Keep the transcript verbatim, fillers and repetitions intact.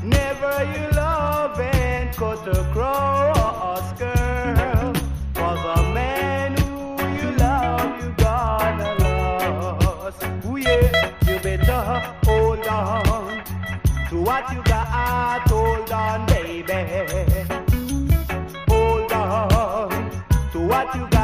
Never you love and cut across, girl. For the man who you love, you gonna lose. Ooh yeah, you better hold on to what you got. Hold on, baby. Hold on to what you got.